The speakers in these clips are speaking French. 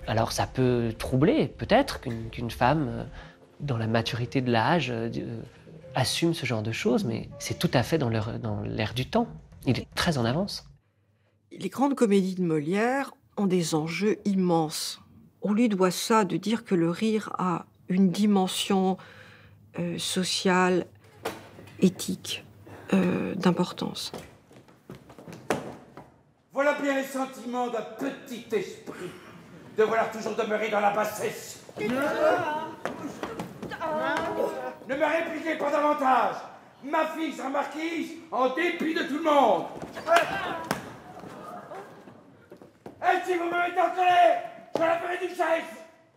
Alors ça peut troubler, peut-être, qu'une femme, dans la maturité de l'âge, assume ce genre de choses, mais c'est tout à fait dans l'air du temps. Il est très en avance. Les grandes comédies de Molière ont des enjeux immenses. On lui doit ça, de dire que le rire a une dimension sociale, éthique, d'importance. Voilà bien les sentiments d'un petit esprit, de vouloir toujours demeurer dans la bassesse. Ne me répliquez pas davantage. Ma fille sera marquise en dépit de tout le monde. Et si vous me mettez en colère, je la ferai du chef.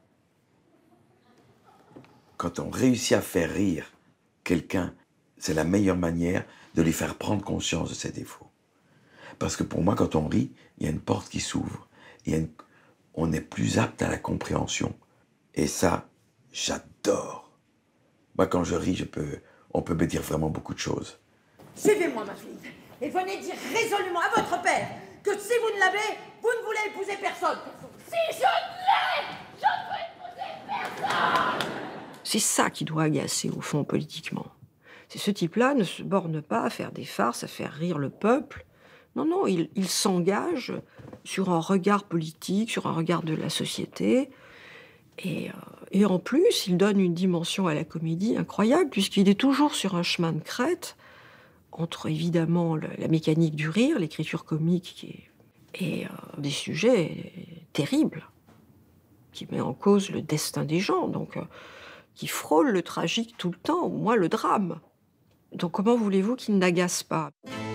Quand on réussit à faire rire quelqu'un, c'est la meilleure manière de lui faire prendre conscience de ses défauts. Parce que pour moi, quand on rit, il y a une porte qui s'ouvre. On est plus apte à la compréhension. Et ça, j'adore. Moi, quand je ris, on peut me dire vraiment beaucoup de choses. Suivez-moi, ma fille, et venez dire résolument à votre père que si vous ne l'avez, vous ne voulez épouser personne. Si je ne l'ai, je ne veux épouser personne. C'est ça qui doit agacer, au fond, politiquement. C'est ce type-là ne se borne pas à faire des farces, à faire rire le peuple. Non, non, il s'engage sur un regard politique, sur un regard de la société. Et en plus, il donne une dimension à la comédie incroyable, puisqu'il est toujours sur un chemin de crête, entre évidemment la mécanique du rire, l'écriture comique, et des sujets terribles, qui met en cause le destin des gens, donc qui frôle le tragique tout le temps, au moins le drame. Donc comment voulez-vous qu'il n'agace pas ?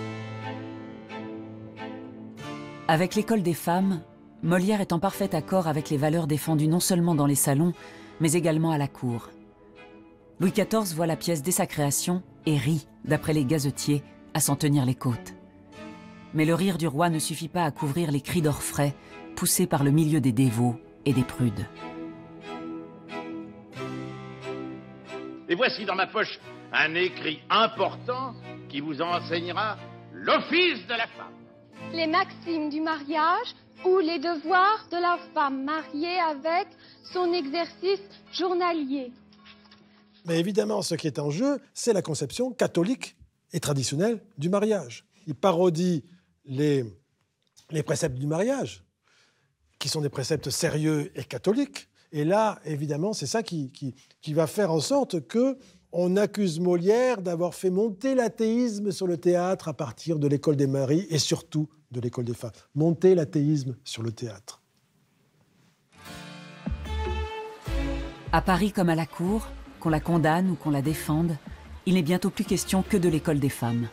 Avec l'école des femmes, Molière est en parfait accord avec les valeurs défendues non seulement dans les salons, mais également à la cour. Louis XIV voit la pièce dès sa création et rit, d'après les gazetiers, à s'en tenir les côtes. Mais le rire du roi ne suffit pas à couvrir les cris d'orfraie poussés par le milieu des dévots et des prudes. Et voici dans ma poche un écrit important qui vous enseignera l'office de la femme. Les maximes du mariage ou les devoirs de la femme mariée avec son exercice journalier. Mais évidemment, ce qui est en jeu, c'est la conception catholique et traditionnelle du mariage. Il parodie les préceptes du mariage, qui sont des préceptes sérieux et catholiques. Et là, évidemment, c'est ça qui va faire en sorte qu'on accuse Molière d'avoir fait monter l'athéisme sur le théâtre à partir de l'école des maris et surtout de l'école des femmes. Monter l'athéisme sur le théâtre. À Paris comme à la cour, qu'on la condamne ou qu'on la défende, il n'est bientôt plus question que de l'école des femmes.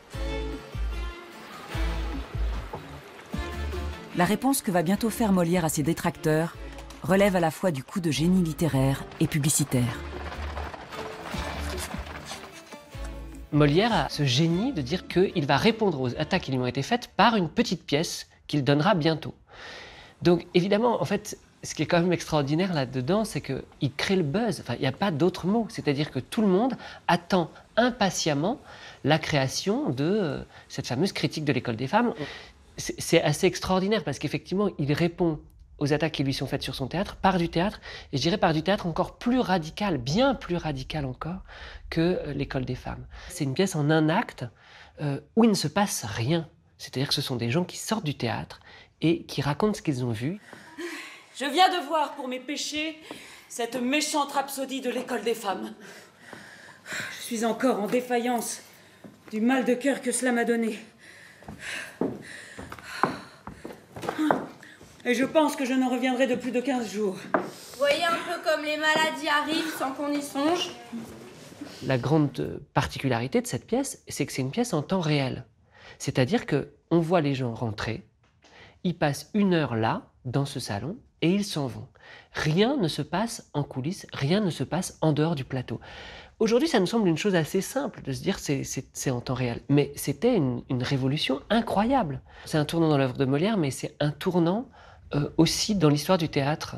La réponse que va bientôt faire Molière à ses détracteurs relève à la fois du coup de génie littéraire et publicitaire. Molière a ce génie de dire qu'il va répondre aux attaques qui lui ont été faites par une petite pièce qu'il donnera bientôt. Donc évidemment, en fait, ce qui est quand même extraordinaire là-dedans, c'est qu'il crée le buzz. Enfin, il n'y a pas d'autre mot. C'est-à-dire que tout le monde attend impatiemment la création de cette fameuse critique de l'école des femmes. C'est assez extraordinaire parce qu'effectivement, il répond aux attaques qui lui sont faites sur son théâtre, par du théâtre, et je dirais par du théâtre encore plus radical, bien plus radical encore, que l'école des femmes. C'est une pièce en un acte où il ne se passe rien. C'est-à-dire que ce sont des gens qui sortent du théâtre et qui racontent ce qu'ils ont vu. Je viens de voir pour mes péchés cette méchante rhapsodie de l'école des femmes. Je suis encore en défaillance du mal de cœur que cela m'a donné. Et je pense que je n'en reviendrai de plus de 15 jours. Vous voyez un peu comme les maladies arrivent sans qu'on y songe. La grande particularité de cette pièce, c'est que c'est une pièce en temps réel. C'est-à-dire qu'on voit les gens rentrer, ils passent une heure là, dans ce salon, et ils s'en vont. Rien ne se passe en coulisses, rien ne se passe en dehors du plateau. Aujourd'hui, ça nous semble une chose assez simple de se dire c'est en temps réel. Mais c'était une révolution incroyable. C'est un tournant dans l'œuvre de Molière, mais c'est un tournant aussi dans l'histoire du théâtre.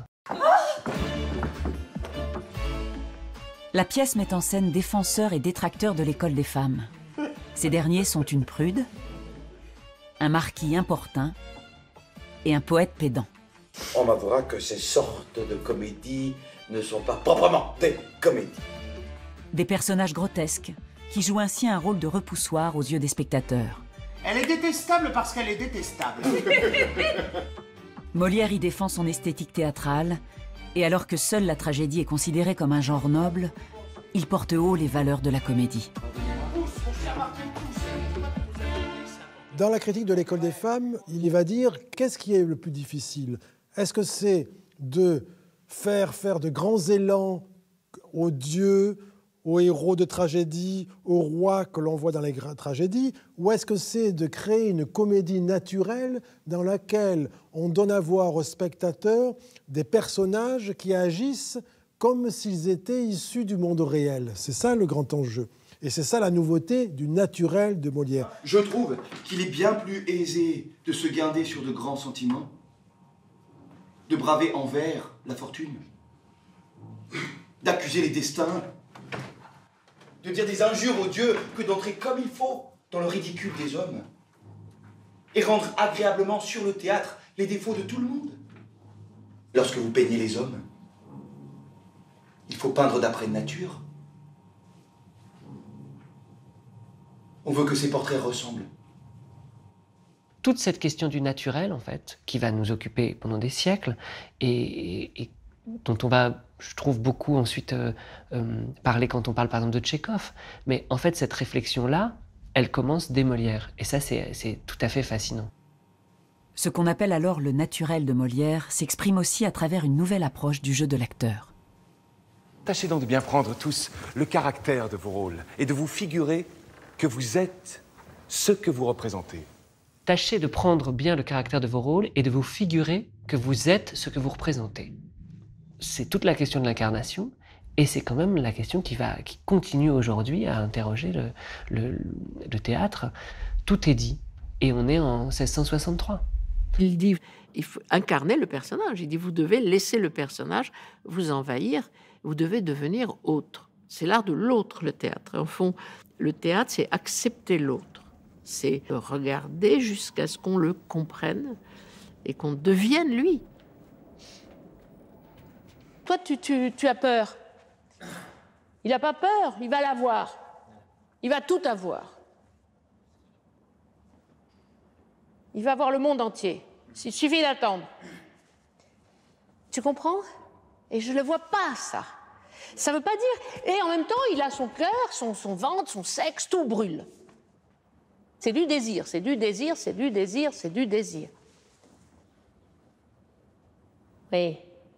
La pièce met en scène défenseurs et détracteurs de l'école des femmes. Ces derniers sont une prude, un marquis importun et un poète pédant. On m'avouera que ces sortes de comédies ne sont pas proprement des comédies. Des personnages grotesques qui jouent ainsi un rôle de repoussoir aux yeux des spectateurs. Elle est détestable parce qu'elle est détestable. Molière y défend son esthétique théâtrale, et alors que seule la tragédie est considérée comme un genre noble, il porte haut les valeurs de la comédie. Dans la critique de l'école des femmes, il va dire qu'est-ce qui est le plus difficile? Est-ce que c'est de faire de grands élans aux dieux, aux héros de tragédie, aux rois que l'on voit dans les tragédies, ou est-ce que c'est de créer une comédie naturelle dans laquelle on donne à voir aux spectateurs des personnages qui agissent comme s'ils étaient issus du monde réel? C'est ça le grand enjeu. Et c'est ça la nouveauté du naturel de Molière. Je trouve qu'il est bien plus aisé de se guinder sur de grands sentiments, de braver envers la fortune, d'accuser les destins, de dire des injures aux dieux que d'entrer comme il faut dans le ridicule des hommes et rendre agréablement sur le théâtre les défauts de tout le monde. Lorsque vous peignez les hommes, il faut peindre d'après nature. On veut que ces portraits ressemblent. Toute cette question du naturel, en fait, qui va nous occuper pendant des siècles et dont on va, je trouve, beaucoup ensuite parler quand on parle par exemple de Tchekhov. Mais en fait, cette réflexion-là, elle commence dès Molière. Et ça, c'est tout à fait fascinant. Ce qu'on appelle alors le naturel de Molière s'exprime aussi à travers une nouvelle approche du jeu de l'acteur. Tâchez donc de bien prendre tous le caractère de vos rôles et de vous figurer que vous êtes ce que vous représentez. Tâchez de prendre bien le caractère de vos rôles et de vous figurer que vous êtes ce que vous représentez. C'est toute la question de l'incarnation, et c'est quand même la question qui continue aujourd'hui à interroger le théâtre. Tout est dit, et on est en 1663. Il dit, il faut incarner le personnage. Il dit, vous devez laisser le personnage vous envahir, vous devez devenir autre. C'est l'art de l'autre, le théâtre. En fond, le théâtre, c'est accepter l'autre. C'est regarder jusqu'à ce qu'on le comprenne et qu'on devienne lui. Toi, tu as peur. Il n'a pas peur, il va l'avoir. Il va tout avoir. Il va voir le monde entier. Il suffit d'attendre. Tu comprends? Et je ne le vois pas, ça. Ça ne veut pas dire... Et en même temps, il a son cœur, son ventre, son sexe, tout brûle. C'est du désir, c'est du désir, c'est du désir, c'est du désir. Oui.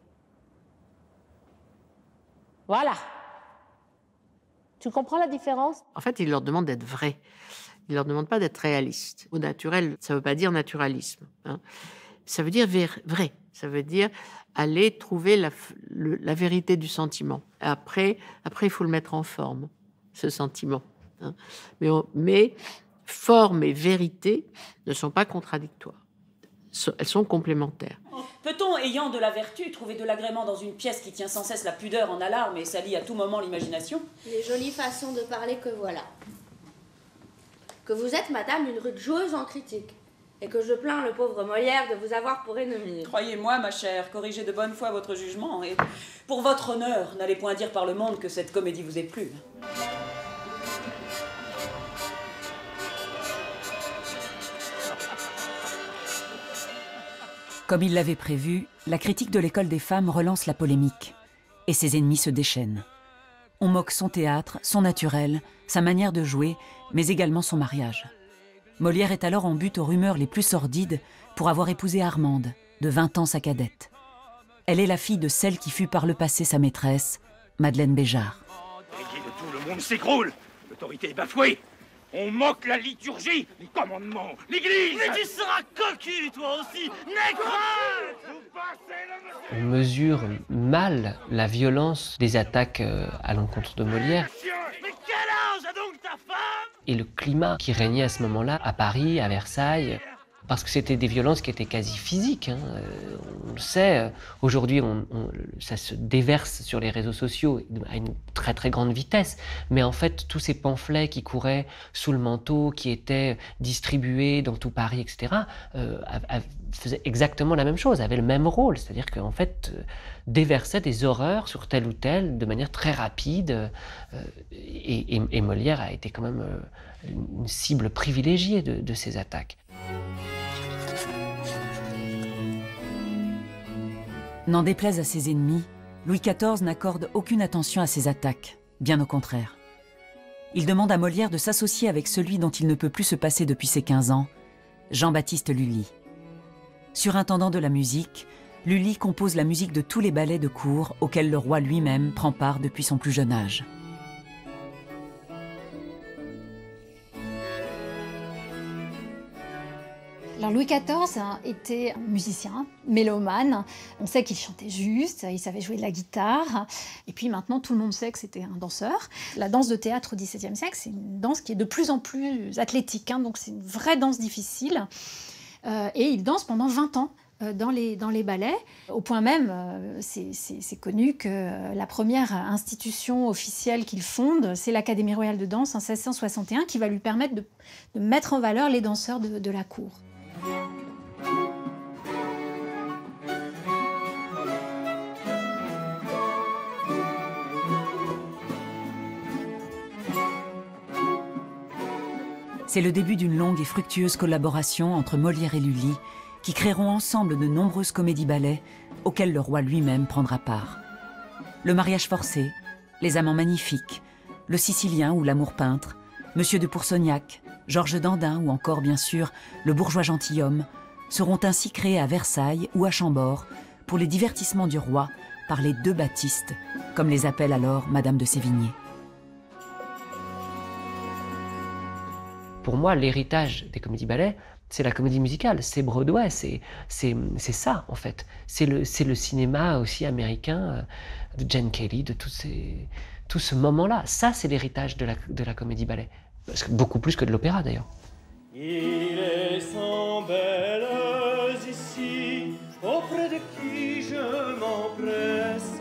Voilà. Tu comprends la différence? En fait, il leur demande d'être vrai. Il leur demande pas d'être réaliste. Au naturel, ça veut pas dire naturalisme. Hein. Ça veut dire vrai. Ça veut dire aller trouver la vérité du sentiment. Après, il faut le mettre en forme, ce sentiment. Hein. Mais forme et vérité ne sont pas contradictoires. Elles sont complémentaires. Peut-on, ayant de la vertu, trouver de l'agrément dans une pièce qui tient sans cesse la pudeur en alarme et salit à tout moment l'imagination? Les jolies façons de parler que voilà. Que vous êtes, madame, une rude joueuse en critique. Et que je plains le pauvre Molière de vous avoir pour ennemi. Croyez-moi, ma chère, corrigez de bonne foi votre jugement. Et pour votre honneur, n'allez point dire par le monde que cette comédie vous est plu. Comme il l'avait prévu, la critique de l'école des femmes relance la polémique. Et ses ennemis se déchaînent. On moque son théâtre, son naturel, sa manière de jouer, mais également son mariage. Molière est alors en butte aux rumeurs les plus sordides pour avoir épousé Armande, de 20 ans sa cadette. Elle est la fille de celle qui fut par le passé sa maîtresse, Madeleine Béjart. L'Église de tout le monde s'écroule. L'autorité est bafouée. On moque la liturgie, les commandements, l'Église. Mais tu seras cocu, toi aussi, nécrote. On mesure mal la violence des attaques à l'encontre de Molière. Mais quel âge a donc ta femme? Et le climat qui régnait à ce moment-là, à Paris, à Versailles, Parce que c'était des violences qui étaient quasi physiques. Hein. On le sait, aujourd'hui ça se déverse sur les réseaux sociaux à une très très grande vitesse. Mais en fait, tous ces pamphlets qui couraient sous le manteau, qui étaient distribués dans tout Paris, etc., faisaient exactement la même chose, avaient le même rôle. C'est-à-dire qu'en fait, déversaient des horreurs sur tel ou tel de manière très rapide. Et Molière a été quand même une cible privilégiée de ces attaques. N'en déplaise à ses ennemis, Louis XIV n'accorde aucune attention à ces attaques, bien au contraire. Il demande à Molière de s'associer avec celui dont il ne peut plus se passer depuis ses 15 ans, Jean-Baptiste Lully. Surintendant de la musique, Lully compose la musique de tous les ballets de cour auxquels le roi lui-même prend part depuis son plus jeune âge. Alors Louis XIV était un musicien, mélomane. On sait qu'il chantait juste, il savait jouer de la guitare. Et puis maintenant, tout le monde sait que c'était un danseur. La danse de théâtre au XVIIe siècle, c'est une danse qui est de plus en plus athlétique. Donc c'est une vraie danse difficile. Et il danse pendant 20 ans dans les ballets. Au point même, c'est connu que la première institution officielle qu'il fonde, c'est l'Académie royale de danse en 1661, qui va lui permettre de mettre en valeur les danseurs de la cour. C'est le début d'une longue et fructueuse collaboration entre Molière et Lully, qui créeront ensemble de nombreuses comédies-ballets auxquelles le roi lui-même prendra part. Le mariage forcé, Les amants magnifiques, Le Sicilien ou L'amour peintre, Monsieur de Pourceaugnac, Georges Dandin ou encore, bien sûr, Le bourgeois gentilhomme, seront ainsi créés à Versailles ou à Chambord pour les divertissements du roi par les deux Baptistes, comme les appelle alors Madame de Sévigné. Pour moi, l'héritage des comédies-ballets, c'est la comédie musicale, c'est Broadway, c'est ça en fait. C'est le cinéma aussi américain de Jane Kelly, de tout ce moment-là. Ça, c'est l'héritage de la comédie-ballet. Beaucoup plus que de l'opéra d'ailleurs. Il est sans belles ici, auprès de qui je m'empresse.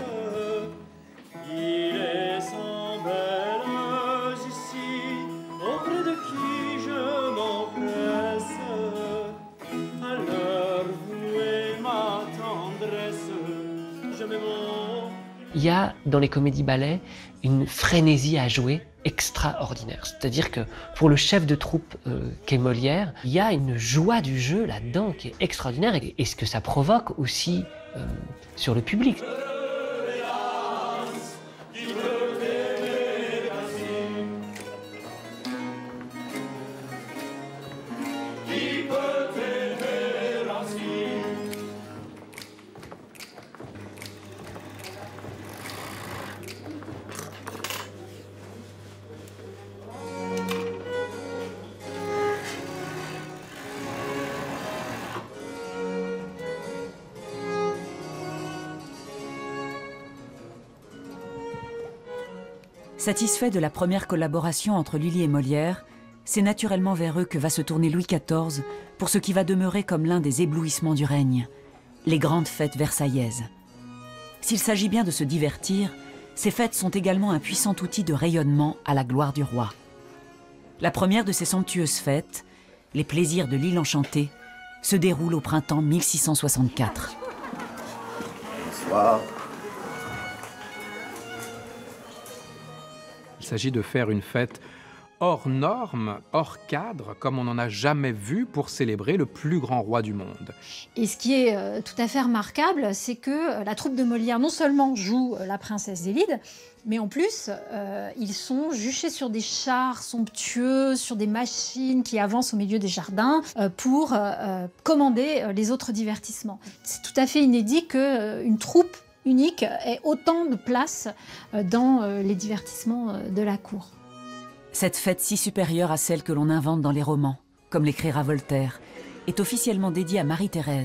Il est sans belles ici, auprès de qui je m'empresse. À leur vouer ma tendresse, je m'aime. Il y a dans les comédies-ballets une frénésie à jouer extraordinaire. C'est-à-dire que pour le chef de troupe qu'est Molière, il y a une joie du jeu là-dedans qui est extraordinaire et ce que ça provoque aussi sur le public. Satisfait de la première collaboration entre Lully et Molière, c'est naturellement vers eux que va se tourner Louis XIV pour ce qui va demeurer comme l'un des éblouissements du règne, les grandes fêtes versaillaises. S'il s'agit bien de se divertir, ces fêtes sont également un puissant outil de rayonnement à la gloire du roi. La première de ces somptueuses fêtes, les plaisirs de l'île enchantée, se déroule au printemps 1664. Bonsoir. Il s'agit de faire une fête hors norme, hors cadre, comme on n'en a jamais vu pour célébrer le plus grand roi du monde. Et ce qui est tout à fait remarquable, c'est que la troupe de Molière non seulement joue la princesse Zélide, mais en plus, ils sont juchés sur des chars somptueux, sur des machines qui avancent au milieu des jardins pour commander les autres divertissements. C'est tout à fait inédit qu'une troupe unique ait autant de place dans les divertissements de la cour. Cette fête si supérieure à celle que l'on invente dans les romans, comme l'écrira Voltaire, est officiellement dédiée à Marie-Thérèse,